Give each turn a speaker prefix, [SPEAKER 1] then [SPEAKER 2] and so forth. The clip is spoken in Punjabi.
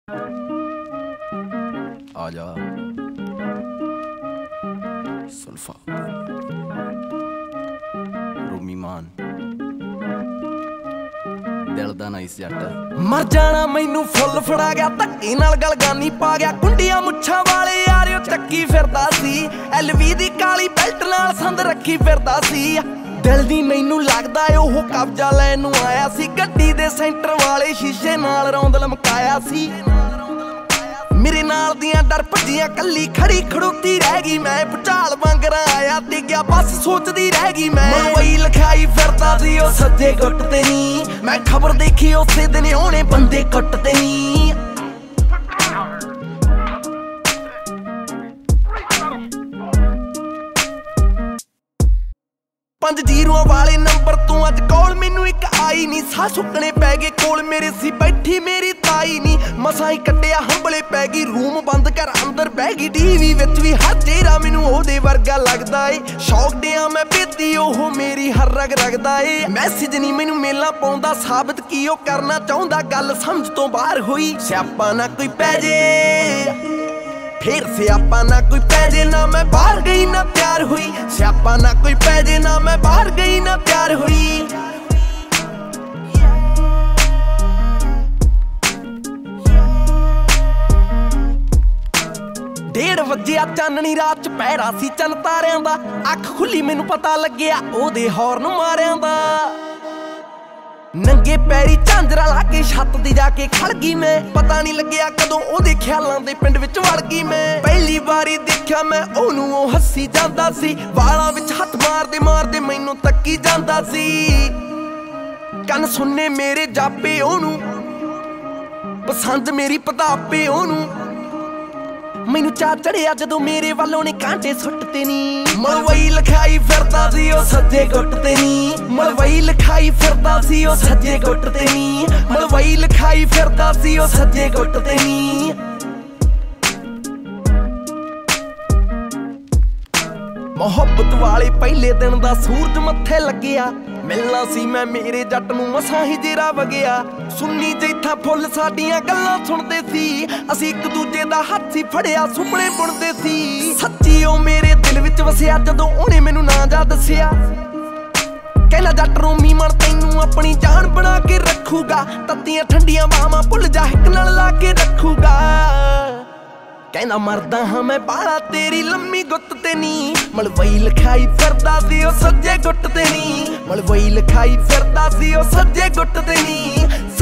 [SPEAKER 1] आजा सुल्फा रूमी मान दिल दा नाइस जट मर जाना मैनू फुल फड़ा गया धक्के नाल गलगानी पा गया कुंडियां मुच्छां वाले यारियो चक्की फिरदा सी LV दी काली बेल्ट नाल संद रखी फिरदा सी दिल दी मैनू लगदा ओह कब्जा लैन नूं आया सी गड्डी दे सेंटर वाले शीशे नाल रौंद लमकाया सी मेरे नाल दियां डर भज्जियां कल्ली खड़ी खड़ोती रह गई मैं भुचाल वांगर आया डिग्या बस सोचदी रह गई मैं वही लिखाई फिरदा सी ओ सज्जे गुट ते नी मैं खबर देखी उसे दिन होने बंदे कुट ते नी पंज जीरों वाले नंबर तो अज कॉल मैनू एक आई नी साह सुकने पै गए कोल मेरे सी बैठी मेरी ताई नी मसां ही कट्टिया हंबले पै गई रूम बंद कर अंदर बह गई टीवी विच भी हर चेहरा मैनू ओहदे वर्गा लगदा ए शौक दिया मैं बेती ओह मेरी हर रग रगदा ए मैसेज नी मैनू मेला पाउंदा साबित की ओ करना चाहुंदा गल समझ तो बाहर होई स्यापा ना कोई पै जे फिर स्यापा ना कोई पैजे ना मैं बाहर गई ना प्यार हुई स्यापा ना कोई पैजे ना मैं बाहर गई ना प्यार हुई 1:30 ਵਜੇ ਚਾਨਣੀ ਰਾਤ ਚ ਪਹਿਰਾ ਸੀ ਚੰਨ ਤਾਰਿਆਂ ਦਾ ਅੱਖ ਖੁੱਲੀ ਮੈਨੂੰ ਪਤਾ ਲੱਗਿਆ ਉਹਦੇ ਹੌਰਨ ਮਾਰਿਆਂ ਦਾ ਨੰਗੇ ਪੈਰੀ ਝਾਂਜਰਾ ਲਾ ਕੇ ਛੱਤ ਦੀ ਜਾ ਕੇ ਖੜ ਗਈ ਮੈਂ ਪਤਾ ਨਹੀਂ ਲੱਗਿਆ ਕਦੋਂ ਉਹਦੇ ਖਿਆਲਾਂ ਦੇ ਪਿੰਡ ਵਿੱਚ ਵੜ ਗਈ ਮੈਂ ਪਹਿਲੀ ਵਾਰੀ ਦੇਖਿਆ ਮੈਂ ਉਹਨੂੰ ਉਹ ਹੱਸੀ ਜਾਂਦਾ ਸੀ ਵਾਲਾਂ ਵਿੱਚ ਹੱਥ ਮਾਰਦੇ ਮਾਰਦੇ ਮੈਨੂੰ ਤੱਕੀ ਜਾਂਦਾ ਸੀ ਕੰਨ ਸੁਣਨੇ ਮੇਰੇ ਜਾਪੇ ਉਹਨੂੰ ਪਸੰਦ ਮੇਰੀ ਪਤਾਪੇ ਉਹਨੂੰ ਮੈਨੂੰ ਚਾਹ ਚੜਿਆ ਜਦੋਂ ਮੇਰੇ ਵੱਲੋਂ ਨੇ ਕਾਂਟੇ ਸੁੱਟਤੇ ਨੀ ਮਲਵਈ ਲਿਖਾਈ ਫਿਰਦਾ ਸੀ ਉਹ ਸੱਜੇ ਗੁੱਟ ਤੇ ਨੀ ਮਲਵਈ ਲਿਖਾਈ ਫਿਰਦਾ ਸੀ ਉਹ ਸੱਜੇ ਗੁੱਟ ਤੇ ਨੀ ਮਲਵਈ ਲਿਖਾਈ ਫਿਰਦਾ ਸੀ ਉਹ ਸੱਜੇ ਗੁੱਟ ਤੇ ਨੀ ਮੁਹੱਬਤ ਵਾਲੇ ਪਹਿਲੇ ਦਿਨ ਦਾ ਸੂਰਜ ਮੱਥੇ ਲੱਗਿਆ ਮਿਲਣਾ ਸੀ ਮੈਂ ਮੇਰੇ ਜੱਟ ਨੂੰ ਮਸਾਂ ਹੀ ਜੇਰਾ ਵਗਿਆ ਸੁਣਨੀ ਜੈਥਾ ਫੁੱਲ ਸਾਡੀਆਂ ਗੱਲਾਂ ਸੁਣਦੇ ਸੀ ਅਸੀਂ ਇੱਕ ਦੂਜੇ ਦਾ ਹੱਥ ਹੀ ਫੜਿਆ ਸੁਪਨੇ ਬੁਣਦੇ ਸੀ ਸੱਚੀ ਉਹ ਮੇਰੇ ਦਿਲ ਵਿੱਚ ਵਸਿਆ ਜਦੋਂ ਉਹਨੇ ਮੈਨੂੰ ਨਾਂ ਜਾ ਦੱਸਿਆ ਕਹਿੰਦਾ ਜੱਟ ਰੋਮੀ ਮਨ ਤੈਨੂੰ ਆਪਣੀ ਜਾਨ ਬਣਾ ਕੇ ਰੱਖੂਗਾ ਤੱਤੀਆਂ ਠੰਡੀਆਂ ਬਾਹਾਂ ਭੁੱਲ ਜਾ ਇੱਕ ਨਾਲ ਲਾ ਕੇ ਰੱਖੂਗਾ ਕਹਿੰਦਾ ਮਰਦਾ ਹਾਂ ਮੈਂ ਬਾਲਾ ਤੇਰੀ ਲੰਮੀ ਗੁੱਤ ਤੇ ਨੀ ਮਲਵਈ ਲਿਖਾਈ ਫਿਰਦਾ ਸੀ ਉਹ ਸੱਜੇ ਗੁੱਟ ਤੇ ਨੀ ਮਲਵਈ ਲਿਖਾਈ ਫਿਰਦਾ ਸੀ ਉਹ ਸੱਜੇ ਗੁੱਟ ਤੇ ਨੀ